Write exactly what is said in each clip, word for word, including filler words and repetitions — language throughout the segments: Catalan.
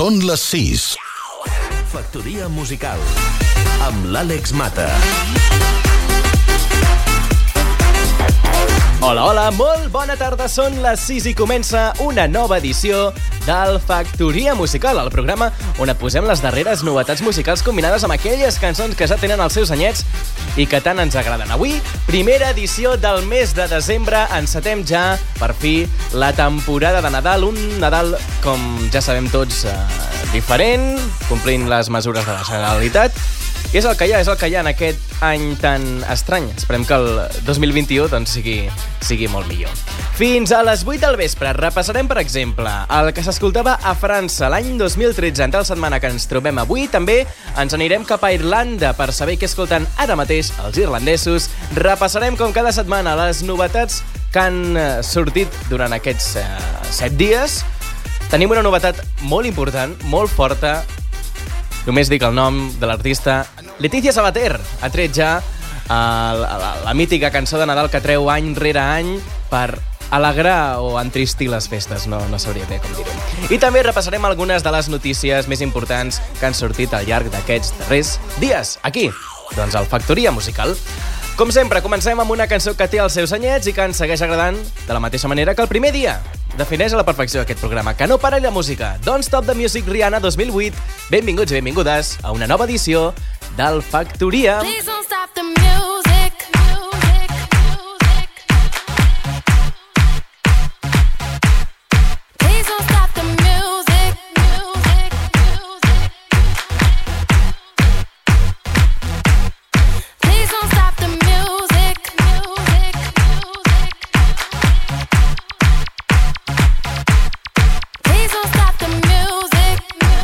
Són les sis. Factoria musical amb l'Àlex Mata. Hola, hola, molt bona tarda, són les sis i comença una nova edició del Factoria Musical, el programa on et posem les darreres novetats musicals combinades amb aquelles cançons que ja tenen els seus anyets i que tant ens agraden. Avui, primera edició del mes de desembre, encetem ja, per fi, la temporada de Nadal, un Nadal, com ja sabem tots, eh, diferent, complint les mesures de la Generalitat. I és el que hi ha, és el que hi ha en aquest any tan estrany. Esperem que el dos mil vint-i-u doncs, sigui, sigui molt millor. Fins a les vuit del vespre repassarem, per exemple, el que s'escoltava a França l'any dos mil tretze, entre la setmana que ens trobem avui. També ens anirem cap a Irlanda per saber què escolten ara mateix els irlandesos. Repassarem, com cada setmana, les novetats que han sortit durant aquests eh, set dies. Tenim una novetat molt important, molt forta. Només dic el nom de l'artista. Leticia Sabater ha tret ja uh, la, la, la mítica cançó de Nadal que treu any rere any per alegrar o entristir les festes, no, no sabria bé com dir-ho. I també repassarem algunes de les notícies més importants que han sortit al llarg d'aquests darrers dies, aquí, doncs al Factoria Musical. Com sempre, comencem amb una cançó que té els seus anyets i que ens segueix agradant de la mateixa manera que el primer dia. Defineix a la perfecció aquest programa, que no para la música. Don't Stop the Music, Rihanna, dos mil vuit. Benvinguts i benvingudes a una nova edició del Factoria. Please don't stop the music. Please don't stop the music. Please don't stop the music. Please don't stop the music.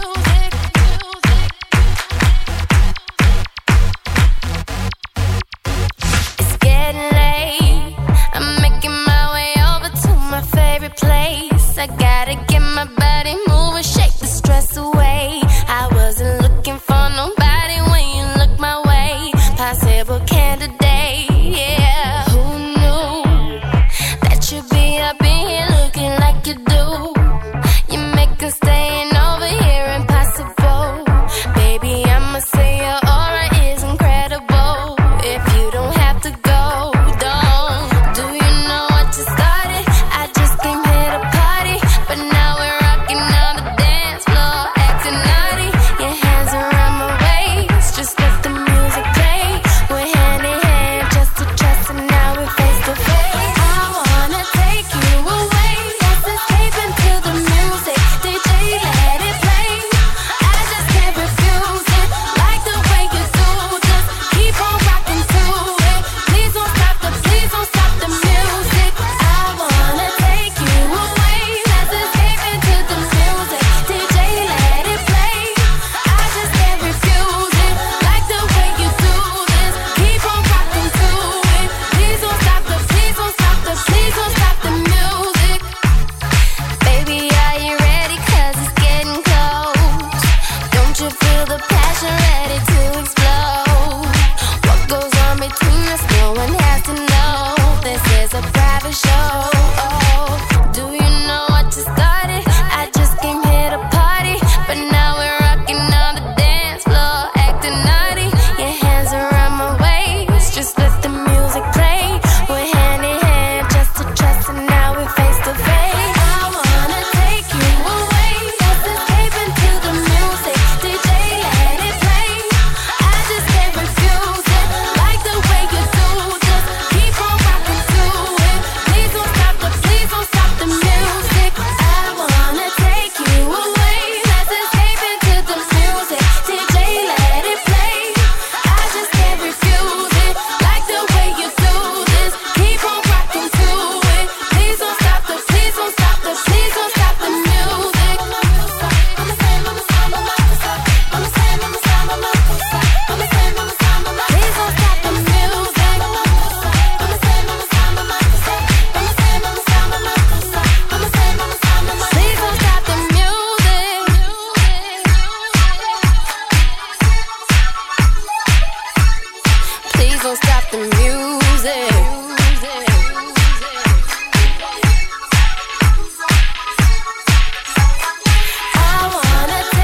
It's getting late. I'm making my way over to my favorite place. I gotta get my body moving, shake the stress away. I wasn't looking for nobody when you look my way. Possible candidate, yeah. Who knew that you'd be up in here looking like you do? You make us staying over here impossible. Baby, I'ma say your aura is incredible. If you don't have to go, don't. Do you know what you started? I just came here to party, but now we're rocking on the dance floor, acting naughty. Your hands around my waist, just let the music play. We're hand in hand, just to trust, and now we're face to face. I wanna take you away, let's escape into the music. D J, let it play. I just can't refuse it, like the way you do. Just keep on rocking to it. Please don't stop the, please don't stop the music. I wanna take you away, let's escape into the music. D J, let it play. I just can't refuse it, like the way you do this. Keep on rocking to it. Please don't stop the, please don't stop the, please don't stop the music. Baby, are you ready? 'Cause it's getting close. Don't you feel the passion ready to explode? What goes on between us, no one has to know. This is a private show. Do you know what you started? I just came here to party, but now we're rocking on the dance floor, acting naughty. Your hands around my waist, just let the music play. We're hand in hand, just to trust, and now we're face to face. I wanna take you away, let's escape into the music. D J, let it play. I just can't refuse it, like the way you do. Just keep on rocking to it. Please don't stop the, please don't stop the music. I wanna take you away, let's escape into the music. D J, let it play. I just can't refuse it, like the way you do this. Keep on rocking to it. Please don't stop the, please don't stop the, please don't stop the music. I'ma say, I'ma say, I'ma say, I'ma say, I'ma say, I'ma say, I'ma say, I'ma say, I'ma say, please don't stop the music. I'ma say, I'ma say, I'ma say, I'ma say, I'ma say, I'ma say, I'ma say, I'ma say, I'ma say, please don't stop the music. Please don't stop the music. I wanna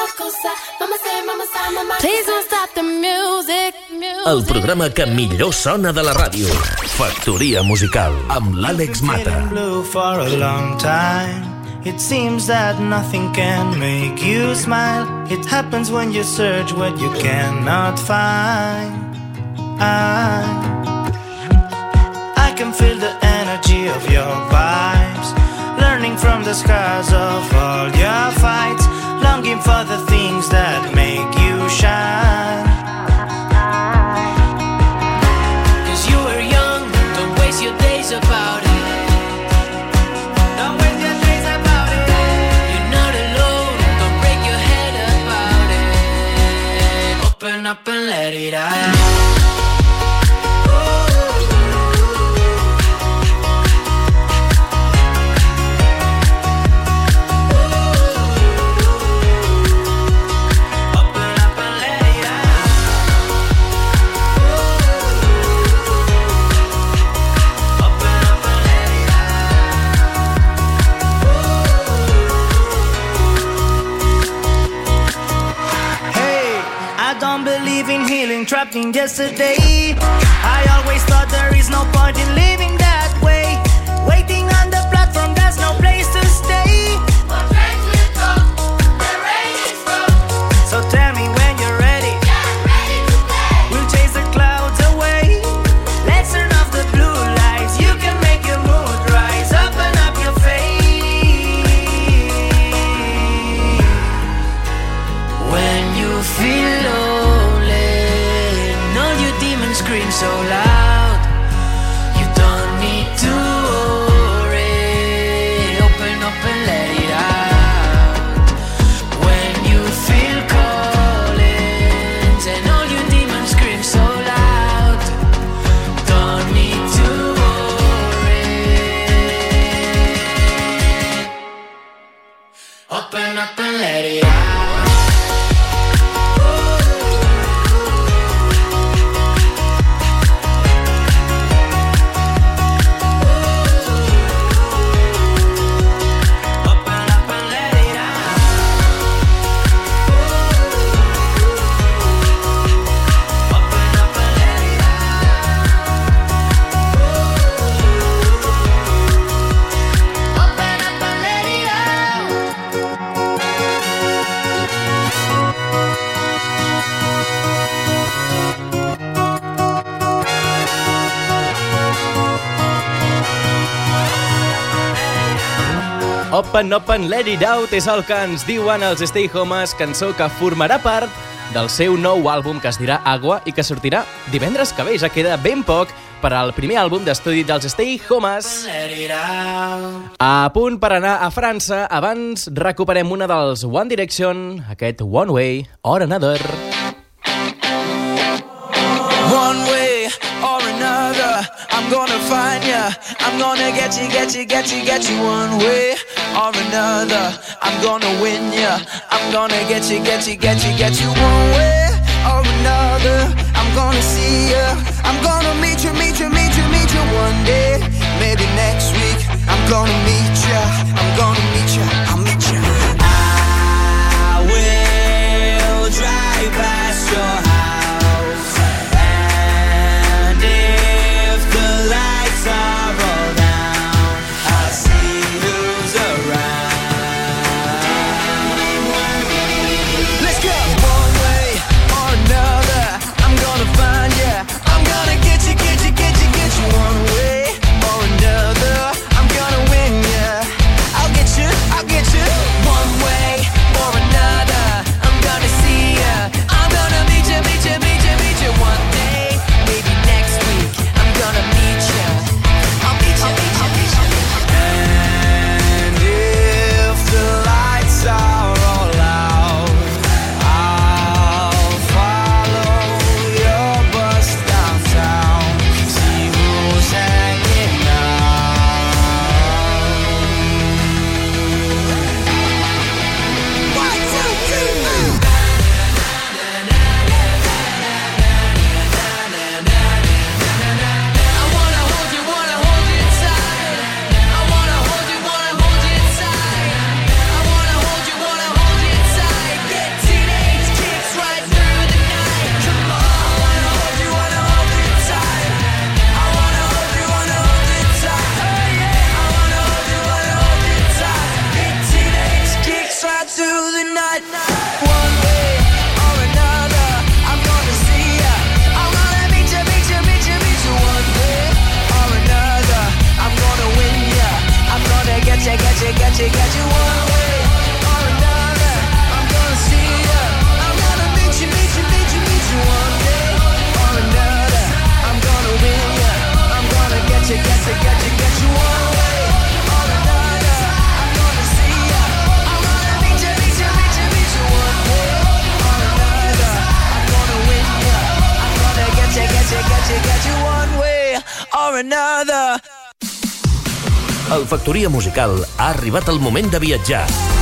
Please don't stop the music. El programa que millor sona de la ràdio. Factoria musical amb l'Àlex Mata. Blue for a long time. It seems that nothing can make you smile. It happens when you search what you cannot find. I, I can feel the energy of your vibes, learning from the scars of all your fights, longing for the things that make you shine. Cause you were young, don't waste your days about it. Don't waste your days about it. You're not alone, don't break your head about it. Open up and let it out. Trapped in yesterday. I always thought there is no point in living that way. Waiting on the platform, there's no place to stay. But trains will go, the rain is gone. So tell me when you're ready. Yeah, ready to play. We'll chase the clouds away. Let's turn off the blue lights. You can make your mood rise. Open up your face. When you feel low, scream so loud, you don't need to worry. Open up and let it out. When you feel callings and all your demons scream so loud, don't need to worry. Open up and let it out. Open, open, let it out és el que ens diuen els Stay Homes, cançó que formarà part del seu nou àlbum que es dirà Agua i que sortirà divendres que ve. Ja queda ben poc per al primer àlbum d'estudi dels Stay Homes. A punt per anar a França, abans recuperem una dels One Direction, aquest One Way or Another. One way or another, I'm gonna find ya. I'm gonna get you, get you, get you, get you. One way or another, I'm gonna win ya. I'm gonna get you, get you, get you, get you. One way or another, I'm gonna see ya. I'm gonna meet you, meet you, meet you, meet you one day. Maybe next week, I'm gonna meet ya. I'm gonna meet ya, I'll meet ya. I will drive past your house. I'll get you through the night. One way or another, I'm gonna see ya. I'm gonna meet ya, meet ya, meet ya, meet ya. One way or another, I'm gonna win ya. I'm gonna get ya, get ya, get ya, get ya. One way or another, I'm gonna see ya. I'm gonna meet ya, meet ya, meet ya, meet ya. One day or another, I'm gonna win ya. I'm gonna get ya, get ya, get ya, get ya. One way or another, I'm gonna see ya. I'm gonna meet ya, meet ya, meet ya, meet ya. One way or another, I'm gonna win ya. I'm gonna get ya, get ya, get ya, get ya. One way or another. Al Factoria Musical ha arribat el moment de viatjar.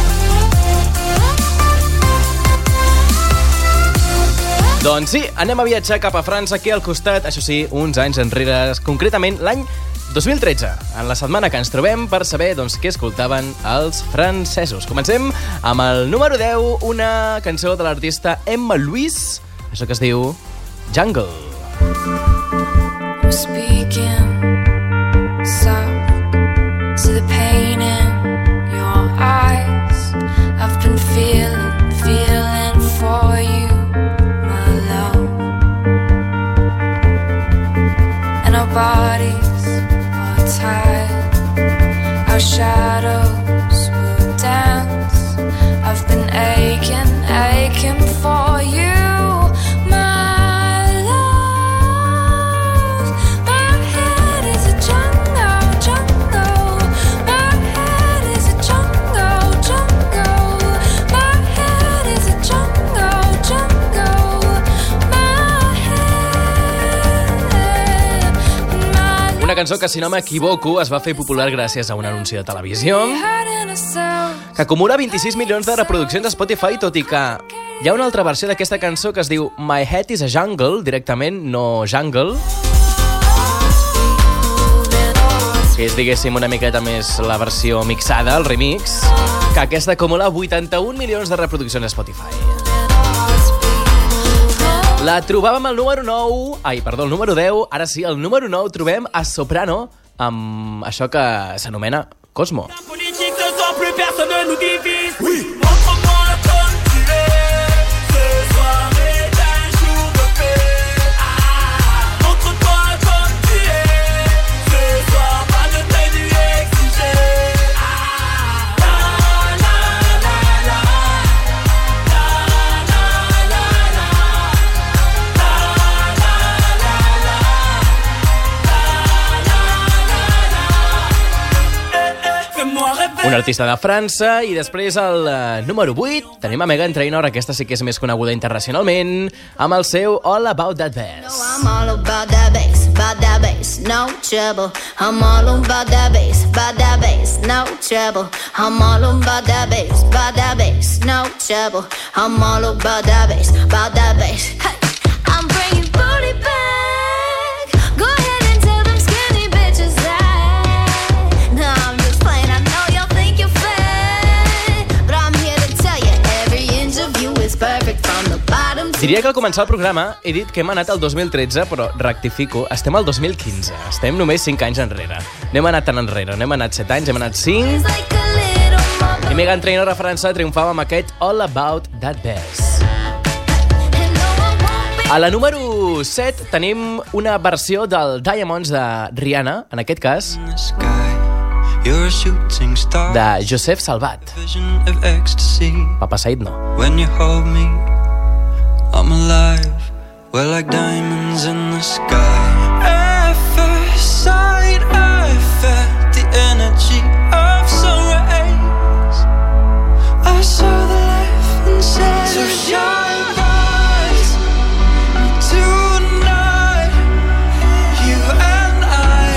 Doncs sí, anem a viatjar cap a França, aquí al costat, això sí, uns anys enrere, concretament l'any dos mil tretze, en la setmana que ens trobem per saber doncs, què escoltaven els francesos. Comencem amb el número deu, una cançó de l'artista Emma Louise, això que es diu Jungle. I'm speaking soft to the pain in your eyes. I've been feeling, feeling for you, my love. And our bodies are tied, our shadows will dance. I've been aching, aching for you. Una cançó que, si no m'equivoco, es va fer popular gràcies a un anunci de televisió que acumula vint-i-sis milions de reproduccions a Spotify, tot i que hi ha una altra versió d'aquesta cançó que es diu My Head is a Jungle, directament, no Jungle, que és, diguéssim, una miqueta més la versió mixada, el remix, que aquesta acumula vuitanta-un milions de reproduccions a Spotify. La trobàvem al número nou, ai, perdó, el número deu, ara sí, al número nou trobem a Soprano amb això que s'anomena Cosmo. Un artista de França, i després el uh, número vuit tenim a Meghan Trainor, aquesta sí que és més coneguda internacionalment, amb el seu All About That Bass. No, I'm all about that bass, about that bass, no trouble. I'm all about that bass, about that bass, no trouble. I'm all about that bass, about that bass, no trouble. I'm all about that bass, about that bass. Hey, I'm bringing booty back. Go ahead and tell them skinny bitches that. No, I'm just playing, I know y'all think you're fat, but I'm here to tell you every inch of you is perfect from the bottom to... Diria que al començar el programa he dit que hem anat al dos mil tretze, però rectifico, estem al dos mil quinze. Estem només cinc anys enrere. No hem anat tan enrere, no hem anat set anys, hem anat cinc. like a little more. I Meghan Trainor a França triomfava amb aquest All About That Bass. And no, I won't be A la número set tenim una versió del Diamonds de Rihanna, en aquest cas, the sky. You're a shooting star. de Joseph Salvat. Vision of ecstasy. Papa Said no. When you hold me, I'm alive. We're like diamonds in the sky. At first sight, I felt the energy of sun rays. I saw the life inside. So shine bright tonight. You and I,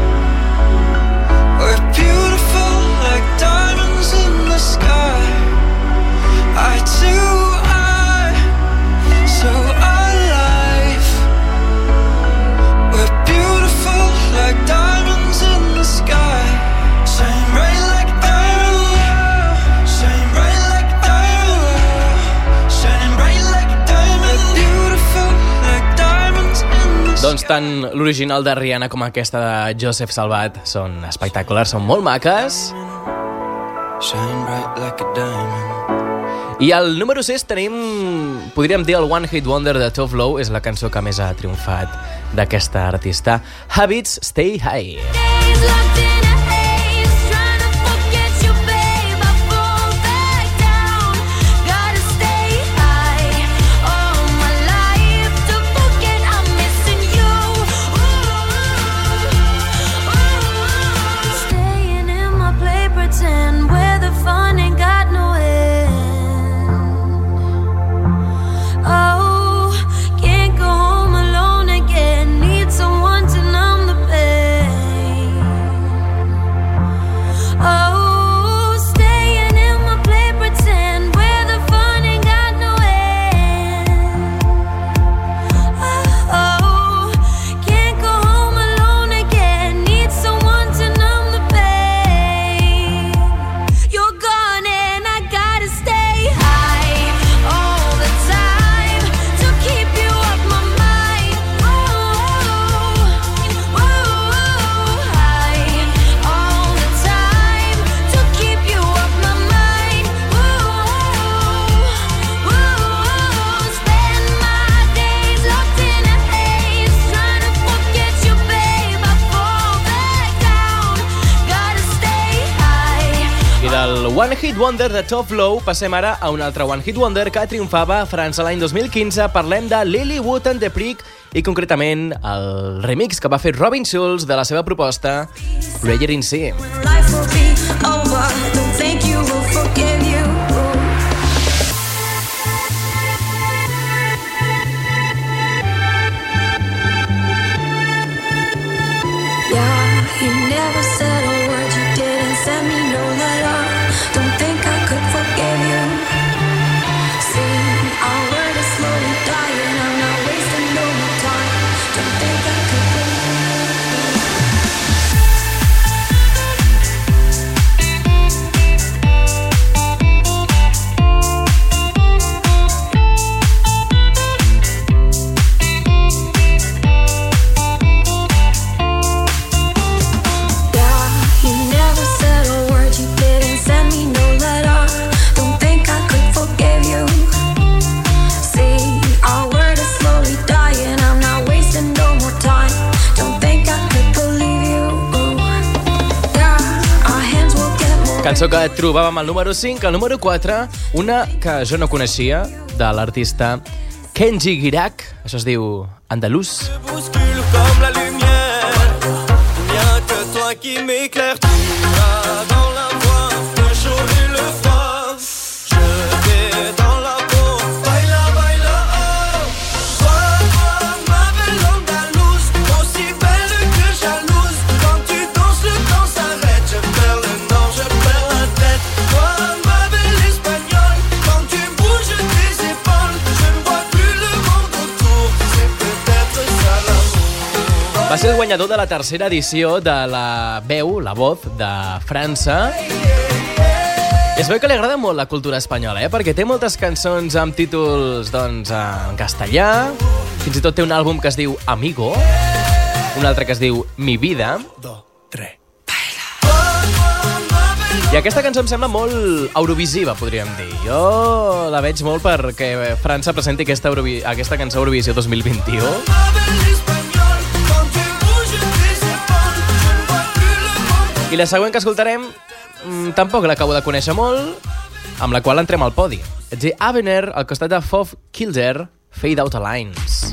we're beautiful like diamonds in the sky. I too, I, so alive. We're beautiful like diamonds in the sky. Shine bright like diamond, shine bright like diamond, shining bright like diamond. We're beautiful like diamonds in the sky. Doncs tant l'original de Rihanna com aquesta de Joseph Salvat són espectaculars, són molt maques. Shine bright like a diamond. I al número sis tenim, podríem dir, el One Hit Wonder de Tove Lo. És la cançó que més ha triomfat d'aquesta artista. Habits Stay High. One Hit Wonder de Tove Lo, passem ara a un altre One Hit Wonder que triomfava a França l'any dos mil quinze. Parlem de Lilywood and the Prick i concretament el remix que va fer Robin Schulz de la seva proposta Prayer in C. Cançó que trobàvem al número cinc. Al número quatre, una que jo no coneixia, de l'artista Kenji Girac. Això es diu Andalús. Va ser el guanyador de la tercera edició de la Veu, la Voz, de França. Es veu que li agrada molt la cultura espanyola, eh? Perquè té moltes cançons amb títols, doncs, en castellà. Fins i tot té un àlbum que es diu Amigo, un altre que es diu Mi Vida. Dos, tres. I aquesta cançó em sembla molt eurovisiva, podríem dir. Jo la veig molt perquè França presenti aquesta, Eurovi... aquesta cançó Eurovisió dos mil vint-i-u. I la següent que escoltarem mmm, tampoc l'acabo de conèixer molt, amb la qual entrem al podi. The Avener, al costat de Fof Kilder, Fade Out Lines.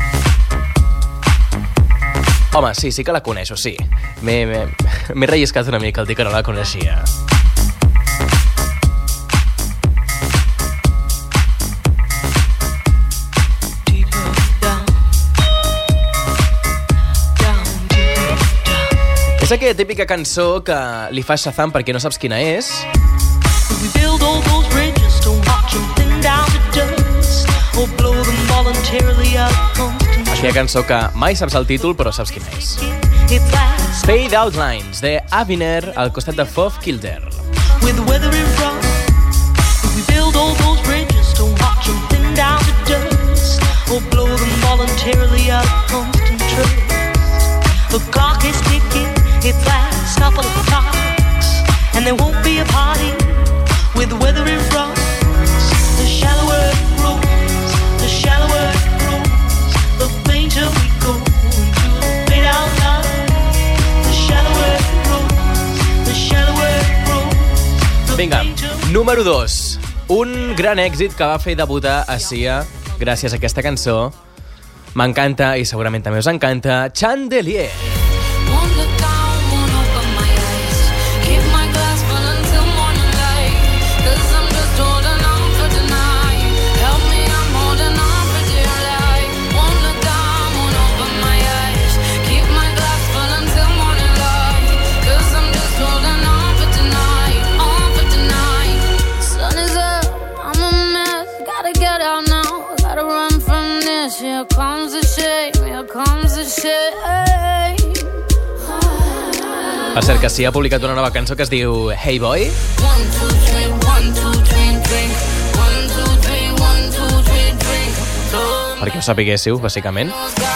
Home, sí, sí que la coneixo, sí. M'he relliscat una mica al dir que no la coneixia. És aquella típica cançó que li fa Shazam perquè no saps quina és. Aquella cançó que mai saps el títol però saps quina és. Fade Out Lines, de Avener, al costat de Fof Kilder. With weather in front, we build all those bridges to watch them thin down to dust, or blow them voluntarily out of constant trust. The clock is ticking. It's last couple of clocks, and there won't be a party with the weather in front. Número dos. Un gran èxit que va fer debutar a Sia gràcies a aquesta cançó. M'encanta, i segurament també us encanta, Chandelier. Here comes the shame, here comes the shame. Per cert, que sí, ha publicat una nova cançó que es diu Hey Boy. One, two, three, one, two, three, drink. One, two, three, one, two, three, drink. Perquè ho sapiguéssiu, bàsicament.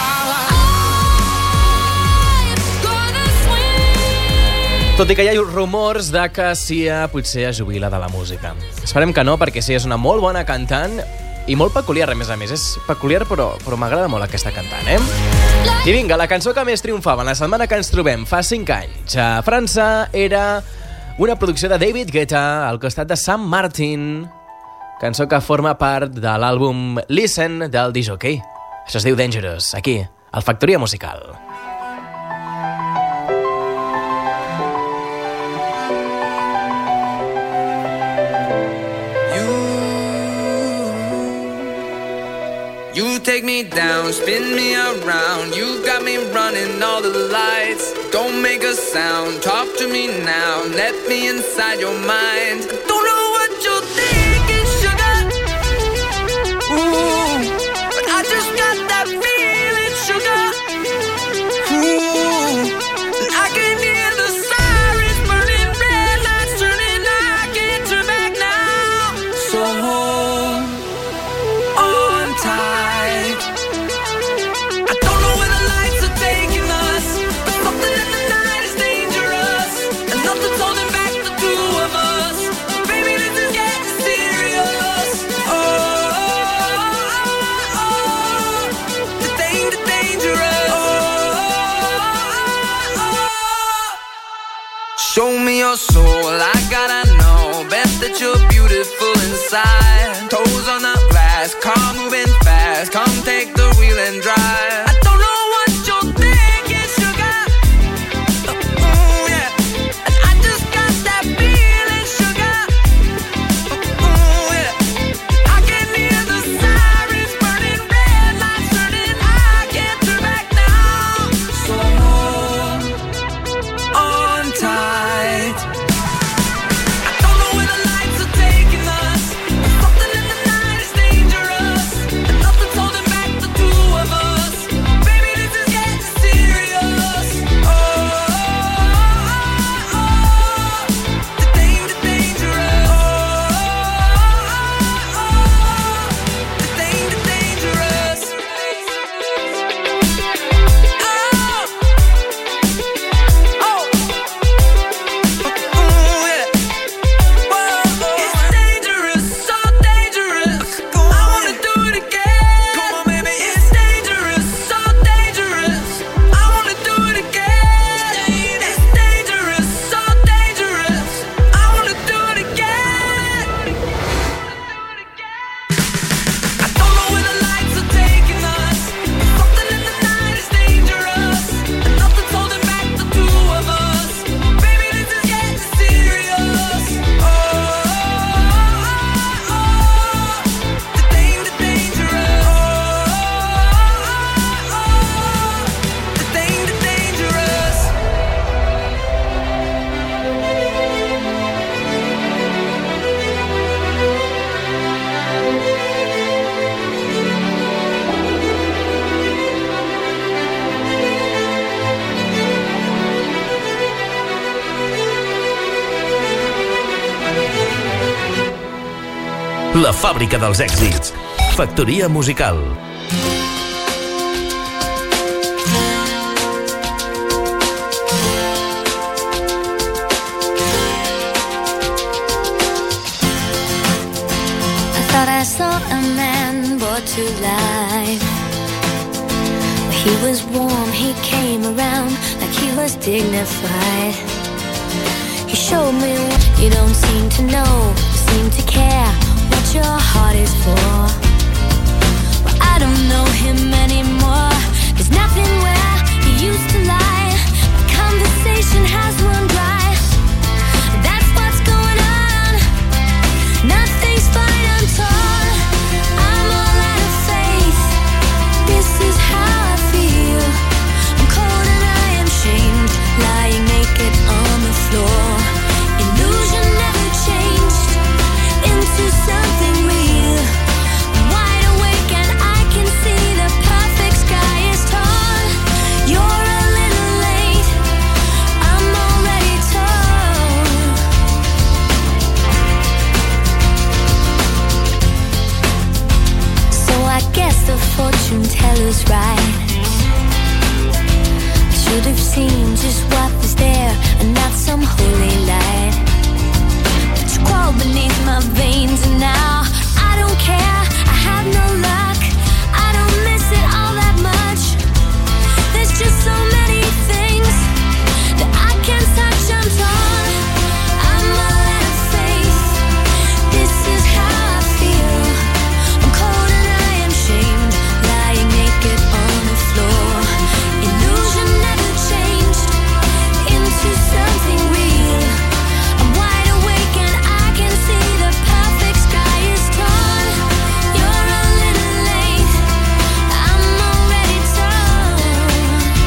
Tot i que hi ha rumors de que Sia potser es jubila de la música. Esperem que no, perquè Sia és una molt bona cantant i molt peculiar, a més a més. És peculiar, però, però m'agrada molt aquesta cantant, eh? I vinga, la cançó que més triomfava la setmana que ens trobem fa cinc anys a França era una producció de David Guetta al costat de Sam Martin, cançó que forma part de l'àlbum Listen del D J. Això es diu Dangerous, aquí, al Factoria Musical. You take me down, spin me around. You got me running all the lights. Don't make a sound, talk to me now. Let me inside your mind. Don't know what you're thinking, sugar. Ooh, but I just got that feeling, sugar. Ooh, and I can hear the sirens burning, red lights turning. I can't turn back now. So hold on tight. Show me your soul, I gotta know. Bet that you're beautiful inside. Toes on the glass, car moving fast. Come take the wheel and drive. I don't know what you're thinking, sugar. Ooh, yeah. And I just got that feeling, sugar. Ooh, yeah. I can hear the sirens burning, red lights turning. I can't turn back now. So hold on tight. La fàbrica dels èxits. Factoria musical. I thought I saw a man brought to life. He was warm, he came around like he was dignified. He showed me what you don't seem to know. seem to care what your heart is for. Well, I don't know him anymore. There's nothing where he used to lie. The conversation has run dry. That's what's going on. Nothing's fine, I'm torn. I'm all out of faith. This is how I feel. I'm cold and I am shamed, lying naked on the floor. Illusion never changed into something real. I'm wide awake and I can see the perfect sky is torn. You're a little late, I'm already torn. So I guess the fortune teller's right. I should have seen just what was there and not some holy light. But you crawl beneath my veins and now I don't care, I have no luck. I don't miss it all that much. There's just so many things that I can't touch, I'm torn. I'm all out of faith. This is how I feel. I'm cold and I am shamed, lying naked on the floor. Illusion never changed into something real. I'm wide awake and I can see the perfect sky is torn. You're a little late, I'm already torn.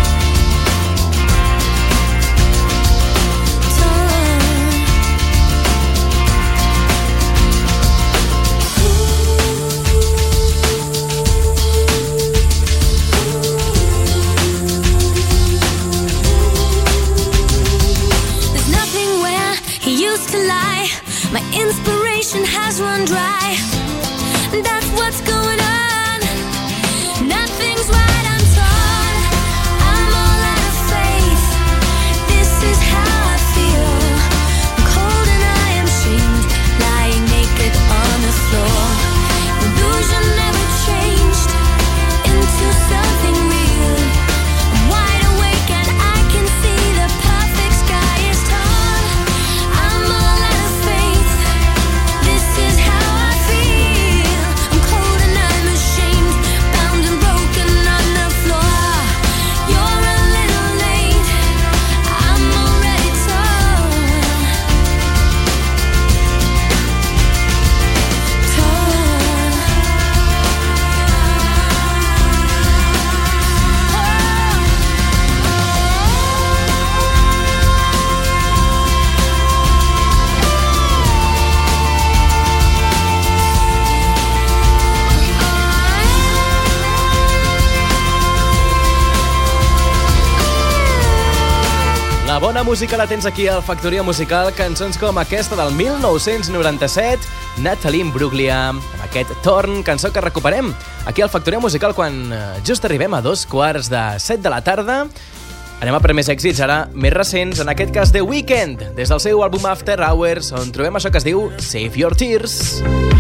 There's nothing where he used to lie. My inspiration has run dry. That's what's going on. Nothing's right, I'm torn. I'm all out of faith. This is how I feel. I'm cold and I am shamed, lying naked on the floor. Illusion never changed into something real. I'm wide awake and I can see the perfect sky is torn. I'm all out of faith. This is how I feel. I'm cold and I'm ashamed, bound and broken on the floor. You're a little late, I'm already torn. La bona música la tens aquí al Factoria Musical, cançons com aquesta del mil nou-cents noranta-set, Natalie Imbruglia, amb aquest Torn, cançó que recuperem aquí al Factoria Musical quan eh, just arribem a dos quarts de set de la tarda. Anem a per més èxits ara més recents, en aquest cas The Weeknd, des del seu àlbum After Hours, on trobem això que es diu Save Your Tears.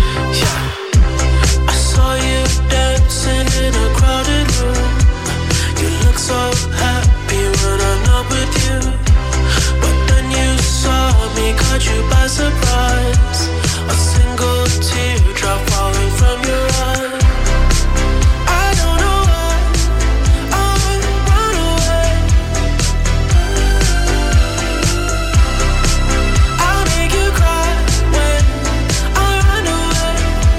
I saw you dancing in a crowded room. You look so happy when I'm not with you. But then you saw me, caught you by surprise. A single teardrop falling from your eye. I don't know why I run away. I'll make you cry when I run away.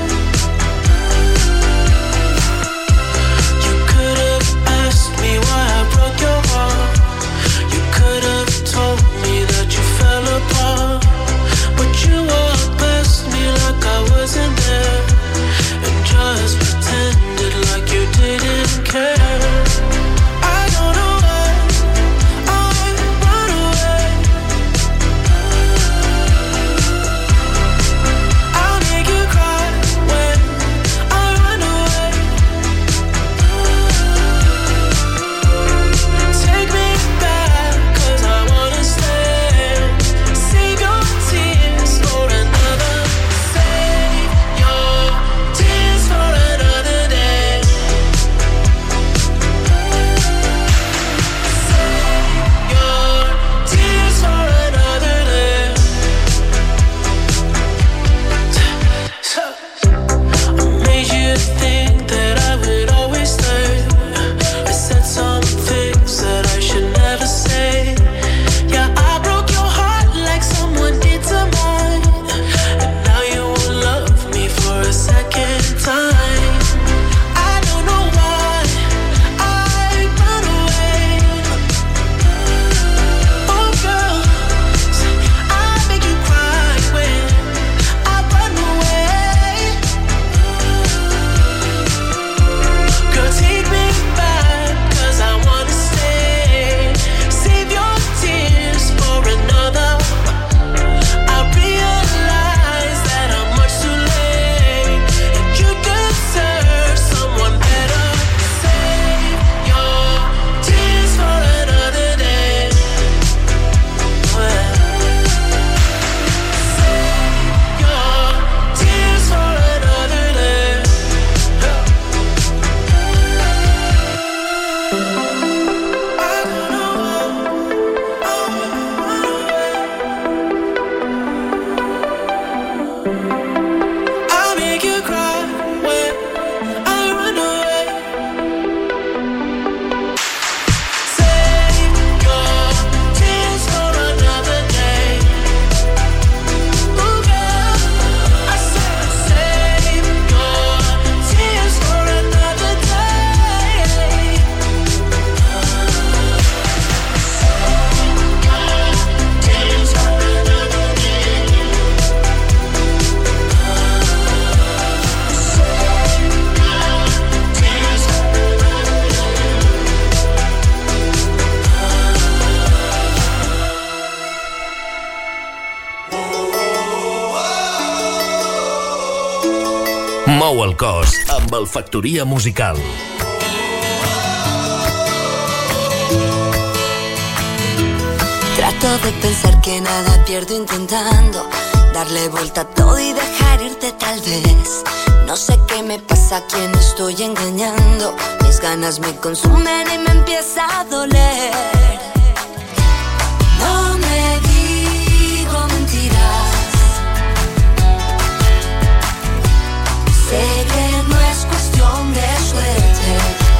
Mou el cos amb el Factoria Musical. Trato de pensar que nada pierdo intentando darle vuelta a todo y dejar irte tal vez. No sé qué me pasa, a quién estoy engañando. Mis ganas me consumen y me empieza a doler. No me digo mentiras. Sé que no es cuestión de suerte.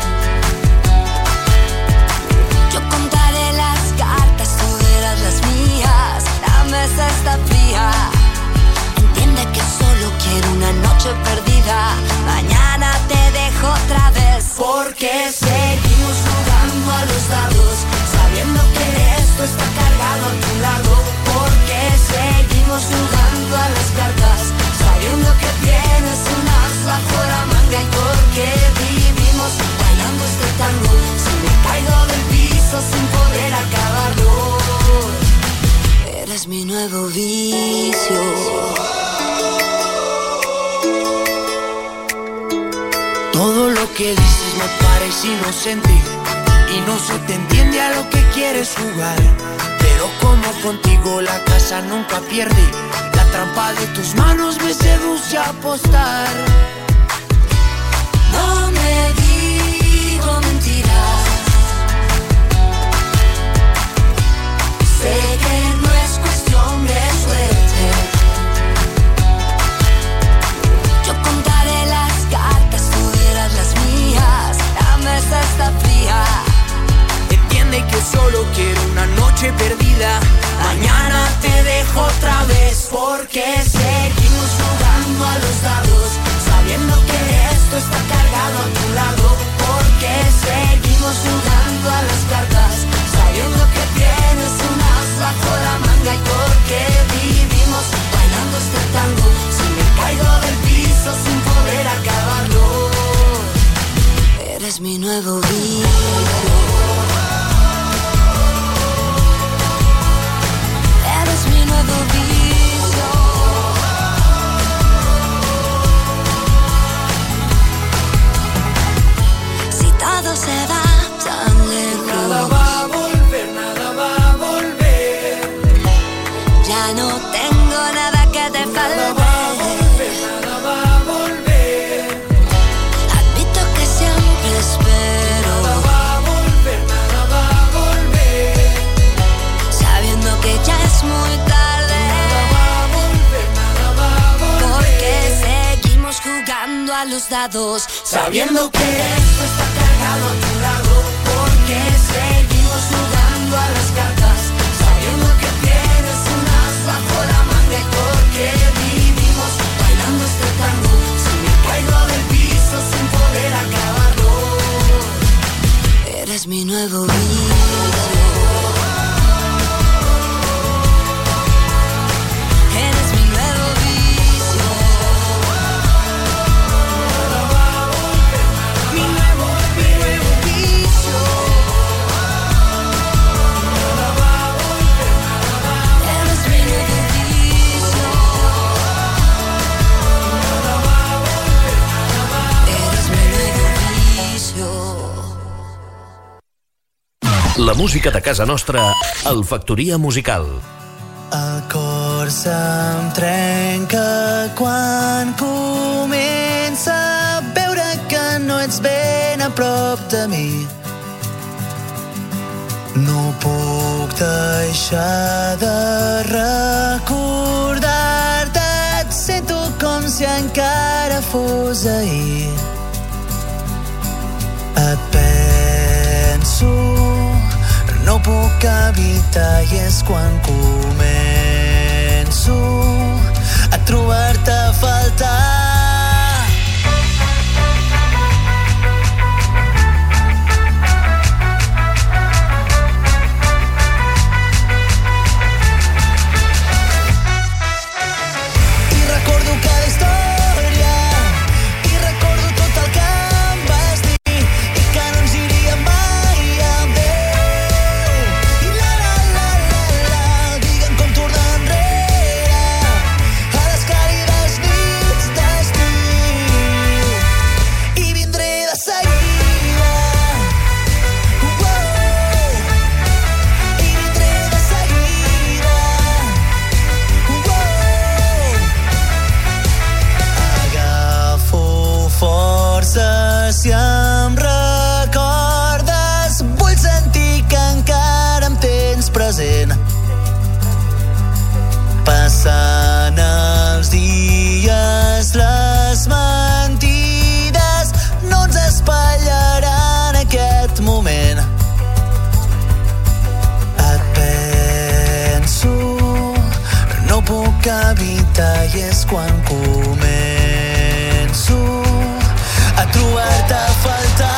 Yo contaré las cartas, tú verás las mías. La mesa está fría. Entiende que solo quiero una noche perdida. Mañana te dejo otra vez. Porque seguimos jugando a los dados, sabiendo que esto está cargado a tu lado. Porque seguimos jugando a las cartas, sabiendo que tienes un as bajo la manga. Y porque vivimos bailando este tango, si me caigo del piso sin poder acabarlo. Eres mi nuevo vicio. Todo lo que dices me parece inocente y no se te entiende a lo que quieres jugar. Pero como contigo la casa nunca pierde, la trampa de tus manos me seduce a apostar. No me digo mentiras. Sé que no es cuestión de suerte. Yo contaré las cartas, tú verás las mías. La mesa está fría. Entiende que solo quiero una noche perdida. Mañana te dejo otra vez. Porque seguimos jugando a los dados, sabiendo que esto está cargado a tu lado. Porque seguimos jugando a las cartas, sabiendo que tienes un as bajo la manga. Y porque vivimos bailando este tango, si me caigo del piso sin poder acabarlo. Eres mi nuevo vicio. Eres mi nuevo vicio. Si todo se va tan lejos, nada va a volver, nada va a volver. Ya no tengo nada que te falte. Nada va a volver, nada va a volver. Admito que siempre espero. Nada va a volver, nada va a volver. Sabiendo que ya es muy tarde. Nada va a volver, nada va a volver. Porque seguimos jugando a los dados, Sabiendo que esto está cargado a tu lado. Porque seguimos jugando a las cartas, sabiendo que tienes un as bajo la manga. Y porque vivimos bailando este tango, si me caigo del piso sin poder acabarlo. eres mi nuevo vicio. Eres mi nuevo vicio. Mi nuevo, mi nuevo vicio. Eres mi nuevo vicio. Eres mi nuevo vicio. La música de casa nostra al Factoria Musical. El cor se'm trenca quan comença a veure que no ets ben a prop de mi. No puc deixar de recordar-te. Et sento com si encara fos ahir. Et penso, no puc evitar, i és quan començo a trobar-te a faltar. I recordo cada història, i recordo tot el que em vas dir, i que no ens iríem mai amb Déu. I la la la la la, digue'm com tornar enrere a les càlides nits de puc evitar i és quan començo a trobar-te a faltar.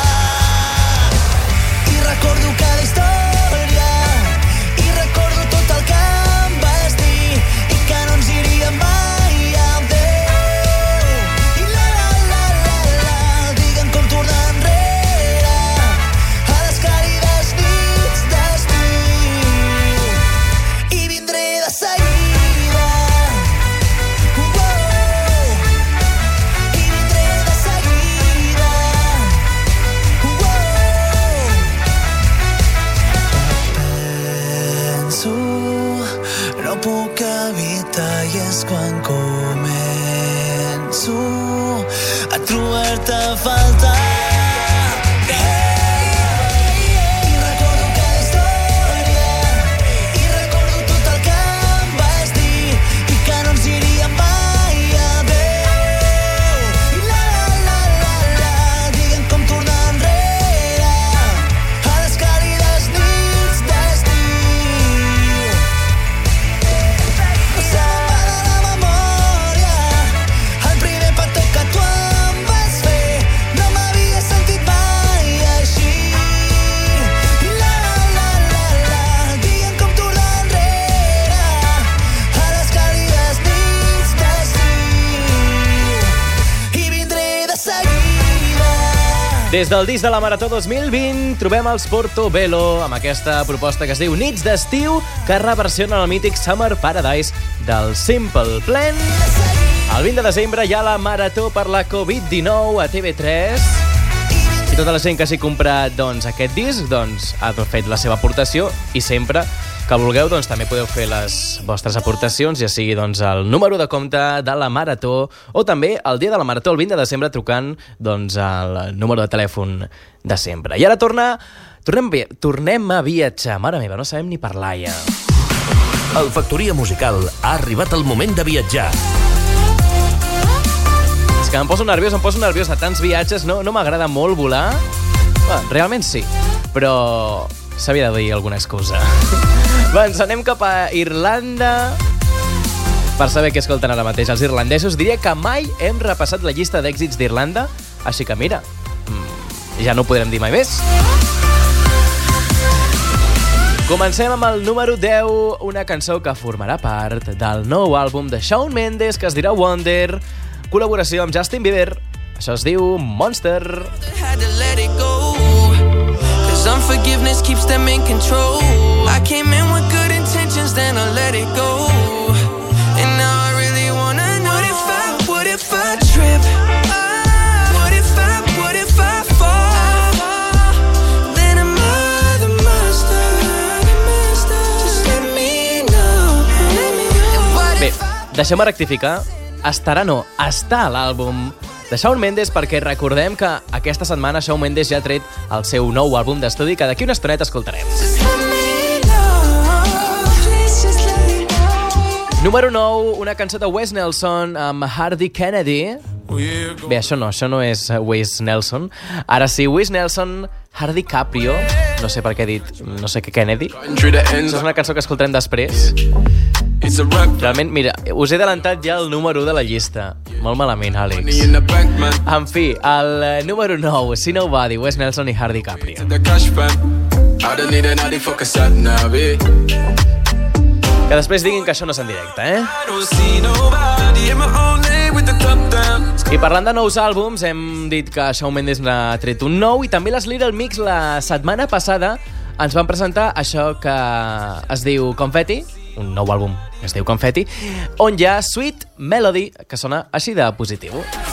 I recordo cada història i recordo tot el que em vas dir i que no ens iria mai adéu. I la la la la la digue'm com tornar enrere a les càlides nits d'estiu i vindré de seguida. Oh, i vindré de seguida. Oh, penso, no puc evitar i és quan començo a trobar-te a faltar. I recordo cada història i recordo tot el que em vas dir i que no ens iria mai adéu. I la la la la digue'm com tornar enrere a les càlides nits d'estiu. Se'm va de la memòria el primer petó que tu em vas fer. No m'havia sentit mai així. I la la la la digue'm com tornar enrere a les càlides nits d'estiu i vindré de seguida. Des del disc de la Marató dos mil vint trobem els Portobello amb aquesta proposta que es diu Nits d'estiu, que reversiona el mític Summer Paradise del Simple Plan. El vint de desembre hi ha la Marató per la covid dinou a T V tres i tota la gent que s'hi comprat doncs, aquest disc doncs, ha fet la seva aportació i sempre que vulgueu doncs, també podeu fer les vostres aportacions, ja sigui doncs, el número de compte de la Marató o també el dia de la Marató, el vint de desembre, trucant doncs, al número de telèfon de sempre. I ara torna, tornem, vi- tornem a viatjar. Mare meva, no sabem ni parlar ja. Al Factoria Musical ha arribat el moment de viatjar. És que em poso nerviós, em poso nerviós de tants viatges, no, no m'agrada molt volar. Bé, realment sí, però s'havia de dir alguna excusa. Bé, ens anem cap a Irlanda per saber què escolten ara mateix els irlandesos. Diria que mai hem repassat la llista d'èxits d'Irlanda, així que mira, mm, ja no ho podrem dir mai més. Comencem amb el número deu, una cançó que formarà part del nou àlbum de Shawn Mendes, que es dirà Wonder, col·laboració amb Justin Bieber. Això es diu Monster. Had to let it go, 'cause unforgiveness keeps them in control. I came in with good intentions, then I let it go, and now I really wanna know, what if I, what if I trip, what if I, what if I fall, then am I the monster, just let me know. Bé, deixem-me rectificar. Estarà no, està a l'àlbum de Shawn Mendes, perquè recordem que aquesta setmana Shawn Mendes ja ha tret el seu nou àlbum d'estudi, que d'aquí una estoneta escoltarem. Número nou, una cançó de Wes Nelson amb Hardy Kennedy. Bé, això no, això no és Wes Nelson. Ara sí, Wes Nelson, Hardy Caprio, no sé per què he dit, no sé què Kennedy. Això és una cançó que escoltarem després. Realment, mira, us he adelantat ja el número de la llista. Molt malament, Àlex. En fi, el eh, número nou, See Nobody, Wes Nelson i Hardy Caprio. Que després diguin que això no és en directe, eh? I parlant de nous àlbums, hem dit que Shawn Mendes n'ha tret un nou i també les Little Mix la setmana passada ens van presentar això que es diu Confetti, un nou àlbum que es diu Confetti, on hi ha Sweet Melody, que sona així de positiu.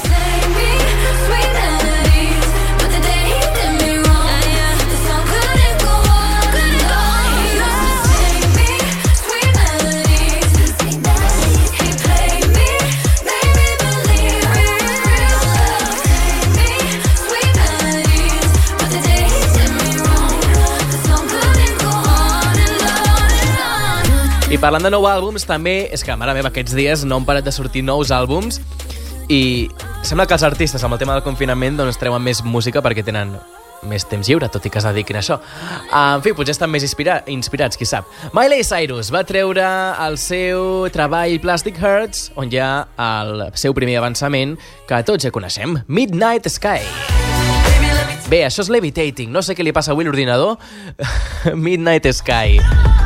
I parlant de nous àlbums, també, és que, mare meva, aquests dies no han parat de sortir nous àlbums i sembla que els artistes, amb el tema del confinament, doncs treuen més música perquè tenen més temps lliure, tot i que es dediquin a això. En fi, potser estan més inspira inspirats, qui sap. Miley Cyrus va treure el seu treball Plastic Hearts, on hi ha el seu primer avançament, que tots ja coneixem, Midnight Sky. Bé, això és Levitating, no sé què li passa avui a l'ordinador. Midnight Sky.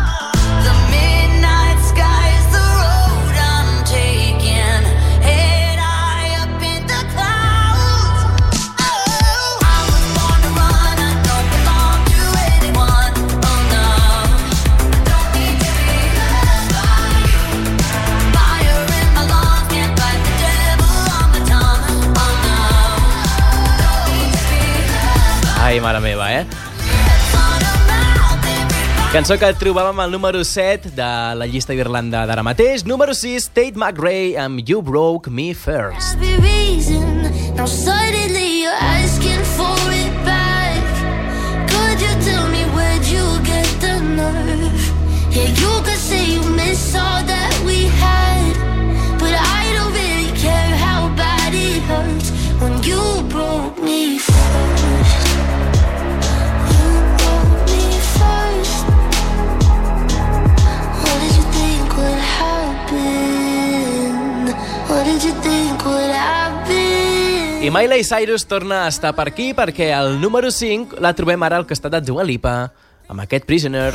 Ai, mare meva, eh? Cançó que trobàvem al número set de la llista d'Irlanda d'ara mateix. Número sis, Tate McRae amb You Broke Me First. Now suddenly you're asking for it back. Could you tell me where'd you get the nerve? Yeah, you could say you miss all that we had, but I don't really care how bad it hurts when you broke me first. I Miley Cyrus torna a estar per aquí perquè el número cinc la trobem ara al costat de Dua Lipa amb aquest Prisoner.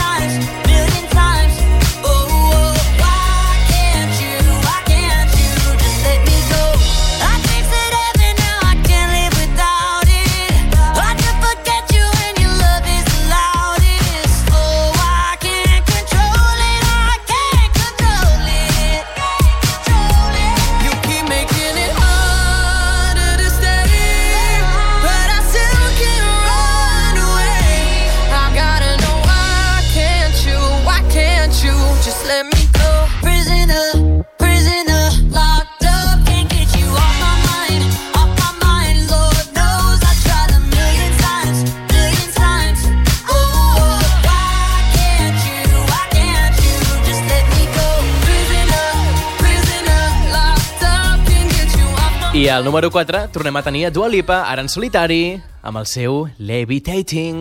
I al número quatre tornem a tenir a Dua Lipa, ara en solitari, amb el seu Levitating.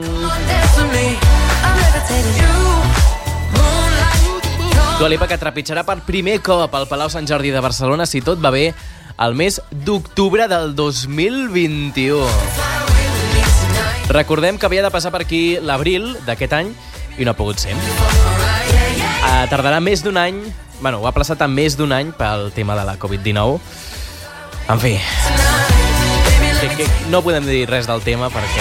Dua Lipa que trepitjarà per primer cop al Palau Sant Jordi de Barcelona, si tot va bé, el mes d'octubre del dos mil vint-i-u. Recordem que havia de passar per aquí l'abril d'aquest any i no ha pogut ser. Uh, tardarà més d'un any, bueno, ho ha plaçat en més d'un any pel tema de la covid dinou. En fi, que, que no podem dir res del tema perquè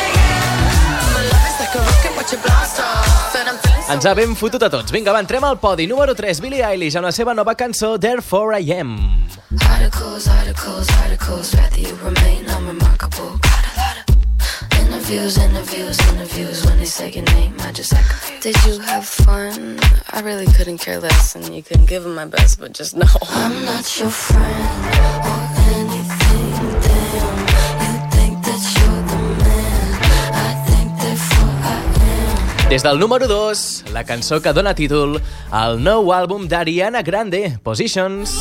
ens ha ben fotut a tots. Vinga, va, entrem al podi. Número tres, Billie Eilish, amb la seva nova cançó Therefore I Am. Articles, articles, articles, rather you remain unremarkable. Got a lot of interviews, interviews, interviews. When they say your name, I just act confused. Did you have fun? I really couldn't care less, and you couldn't give them my best, but just know I'm not your friend or anything. Damn, you think that you're the man. I think therefore I am. Des del número dos, la cançó que dona títol al nou àlbum d'Ariana Grande, Positions.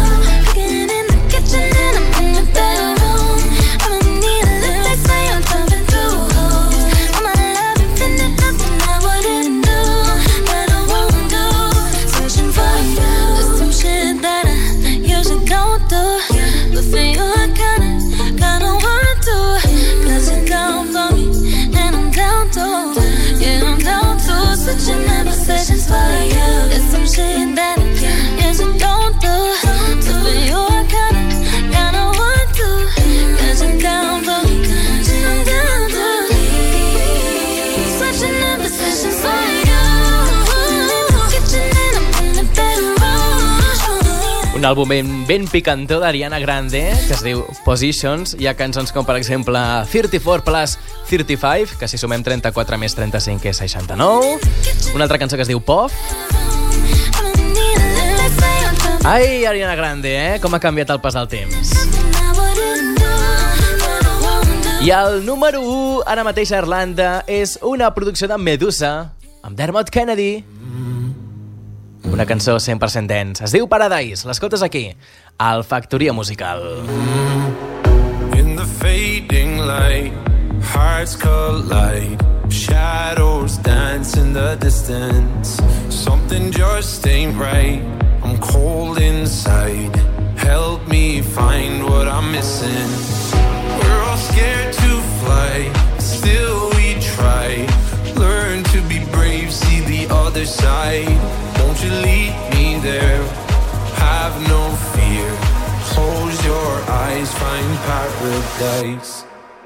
Un àlbum ben, ben picantó d'Ariana Grande, que es diu Positions. Hi ha cançons com, per exemple, thirty-four plus thirty-five, que si sumem trenta-quatre més trenta-cinc és seixanta-nou. Una altra cançó que es diu Puff. Ai, Ariana Grande, eh? Com ha canviat el pas del temps. I el número u, ara mateix a Irlanda, és una producció de Medusa, amb Dermot Kennedy. Una cançó cent per cent dance. Es diu Paradise. L'escoltes aquí, al Factoria Musical. In the fading light, hearts collide. Shadows dance in the distance. Something just ain't right. I'm cold inside. Help me find what I'm missing. We're all scared to fly, still we try. Learn to be brave, see the other side. Won't you lead me there? Have no fear. Close your eyes, find paradise.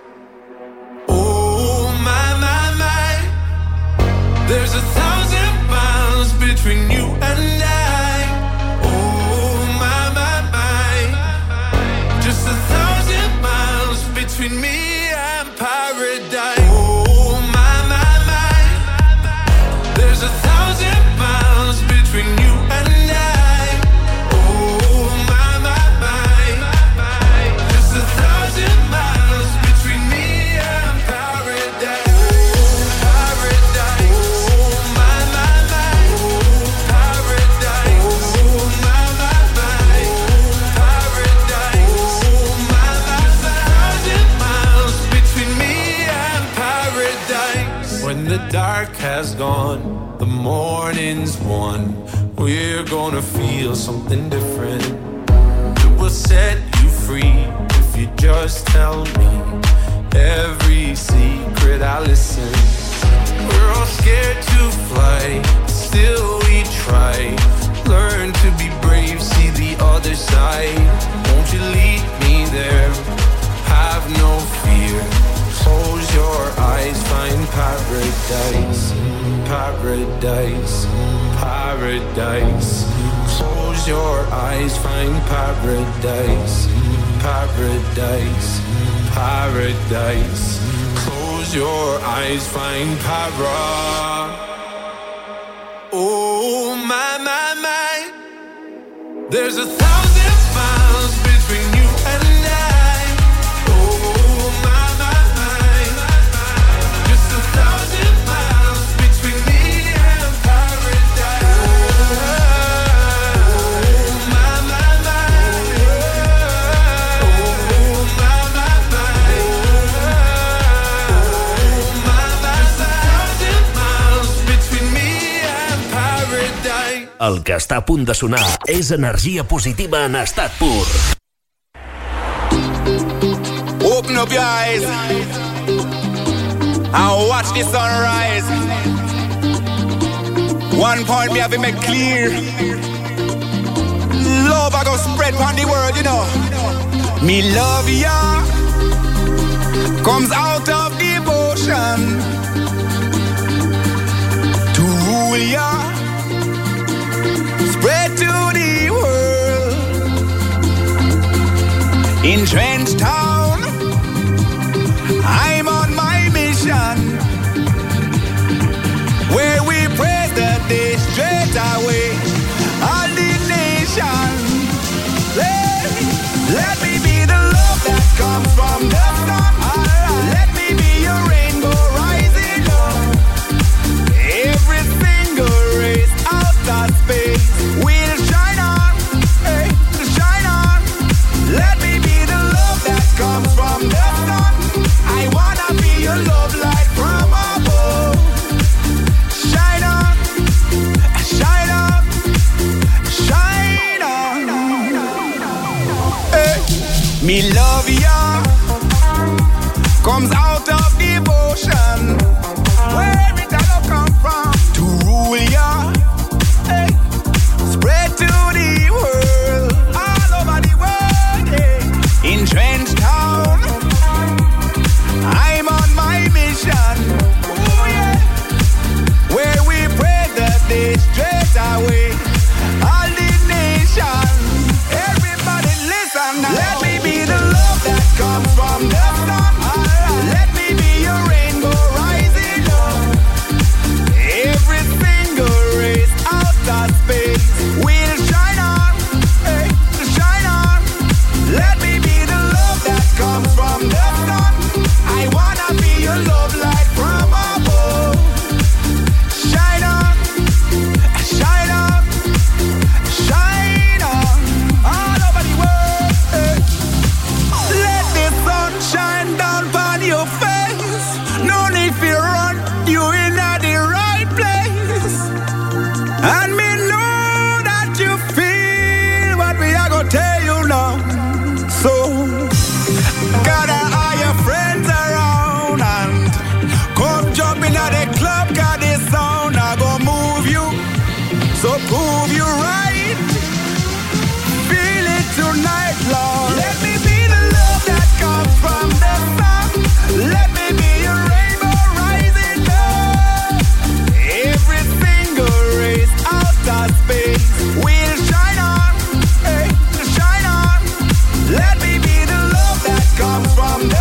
Oh my, my, my. There's a thousand miles between you and I. Oh my, my, my. Just a thousand miles between me and paradise. Oh my, my, my. There's a thousand miles between you and I. Oh my, my, my. Just a thousand miles between me and paradise. Paradise. Oh my, my, my. Paradise. Oh my, my, my. Paradise. Oh my, my, my. Thousand miles between me and paradise. When the dark has gone, the morning's won. We're gonna feel something different. It will set you free if you just tell me every secret. I listen. We're all scared to fly, still we try. Learn to be brave, see the other side. Won't you lead me there? Have no fear. Close your eyes, find paradise. Paradise, paradise. Close your eyes, find paradise. Paradise, paradise. Close your eyes, find para. Oh my, my, my. There's a thousand miles between you and I. Oh my, my, my. Just a thousand miles between me and paradise. Oh my, my, my. Oh my, my, my. Oh my, my, my. Thousand miles between me and paradise. El que està a punt de sonar és energia positiva en estat pur. Open up your eyes and watch the sunrise. One point me have to make clear. Love I go spread on the world, you know. Me love ya comes out of devotion to rule ya, spread to the world. In Trench Town, I'm on my mission, where we praise the day straight away. All the nation, let, let me be the love that comes from the sun. Let me be your rainbow rising up. Every single race out of space will shine on, hey, shine on. Let me be the love that comes from the sun. I wanna be your love light from above. Shine on, shine on, shine on. Hey. Me love ya comes out of devotion, where it all come from, to rule ya, hey. Spread to the world, all over the world, hey. In Trench Town, I'm on my mission, ooh yeah, where we pray the day straight away. All the nation, everybody listen now. Let me be the love that comes from the sun. Let me be your rainbow rising up. Every single race out of space will shine on, hey, shine on. Let me be the love that comes from the sun. I wanna be your love light from above. Shine on, shine on, shine on, all over the world. Hey. Let the sun shine down on your face.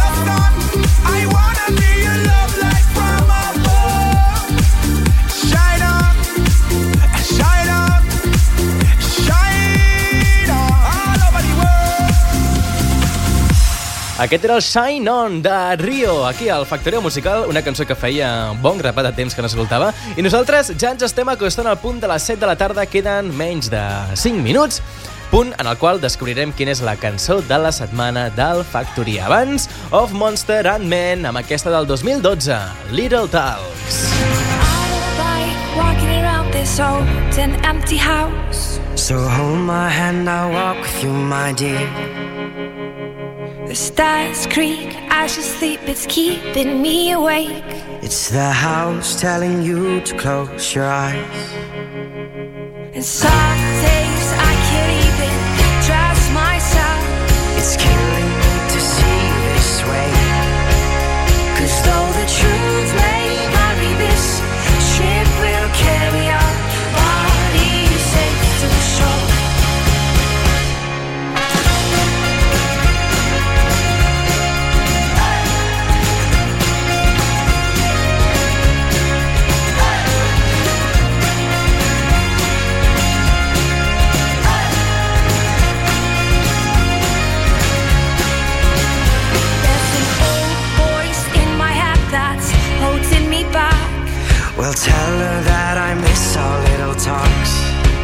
the sun. I wanna be your love light from above. Shine on, shine on, shine on all over the world. Aquest era el Shine On de Rio, aquí al Factoria Musical, una cançó que feia bon grapat de temps que no s'escoltava. I nosaltres ja ens estem acostant al punt de les set de la tarda, queden menys de cinc minuts, punt en el qual descobrirem quina és la cançó de la setmana del Factoria. Abans, Of Monster and Men, amb aquesta del dos mil dotze, Little Talks. Walking around this old and empty house. So hold my hand, I'll walk with you, my dear. The stars creak as you sleep, it's keeping me awake. It's the house telling you to close your eyes. And some days I can't even trust myself. It's killing me to see this way. 'Cause though the truth may vary, this ship will carry our bodies safe to shore. Well, tell her that I miss our little talks.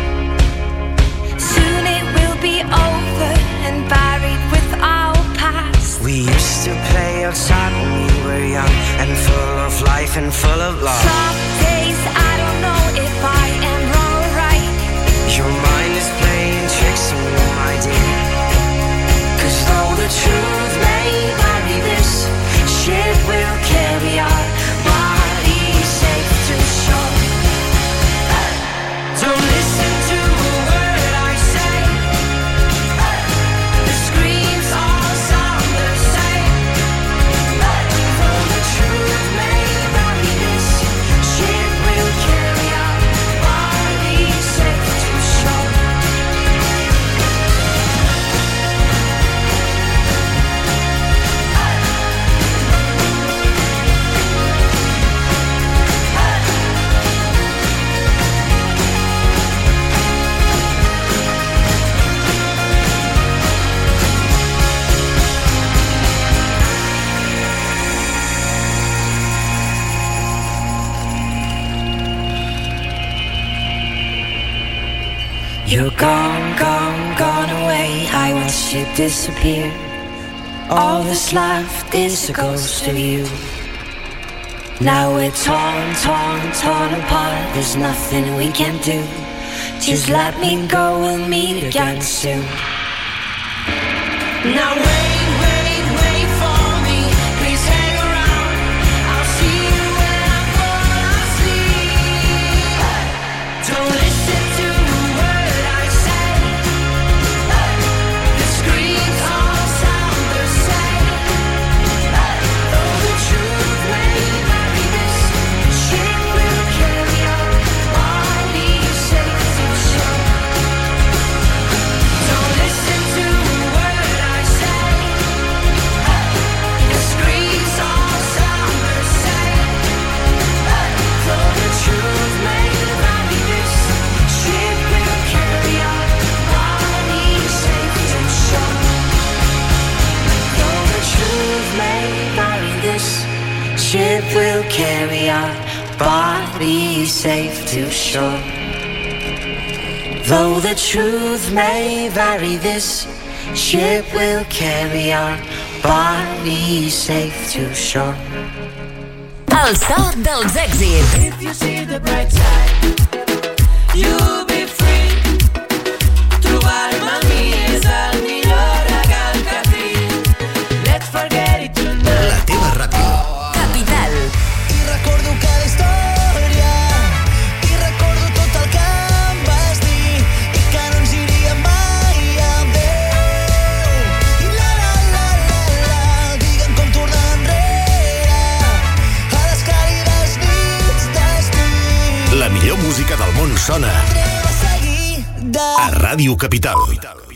Soon it will be over and buried with our past. We used to play outside when we were young and full of life and full of love. Some days I don't know if I am wrong or right. Your mind is playing tricks on you, my dear. 'Cause though the truth may vary, this ship will carry our bodies safe to shore. Don't listen to a word I say. The screams all sound the same. Though the truth may vary, this ship will carry our bodies safe to shore. You're gone, gone, gone away. I watched you disappear. All that's left is a ghost of you. Now we're torn, torn, torn apart. There's nothing we can do. Just let me go, we'll meet again soon. Now wait, wait, wait for me. Please hang around. I'll see you when I fall asleep. Don't listen to a word I say. The screams all sound the same. Though the truth may vary, this ship will carry our bodies safe to shore. Don't listen to a word I say. The screams all sound the same. Though the truth may vary, this ship will carry our bodies safe to shore. Though the truth may vary, this ship will carry our bodies safe to shore. Though the truth may vary, this ship will carry our bodies safe to shore. El so dels èxits. If you see the bright side, you'll be free. Trobar-me a mi és el millor regal que tinc. Let's forget it tonight. La teva ràdio. Capital. I recordo cada història, i recordo tot el que em vas dir, i que no ens iríem mai amb Déu. I la la la la la, digue'm com tornar enrere a les càlides nits d'estiu. La millor música del món sona Podrem seguir de a Ràdio Capital.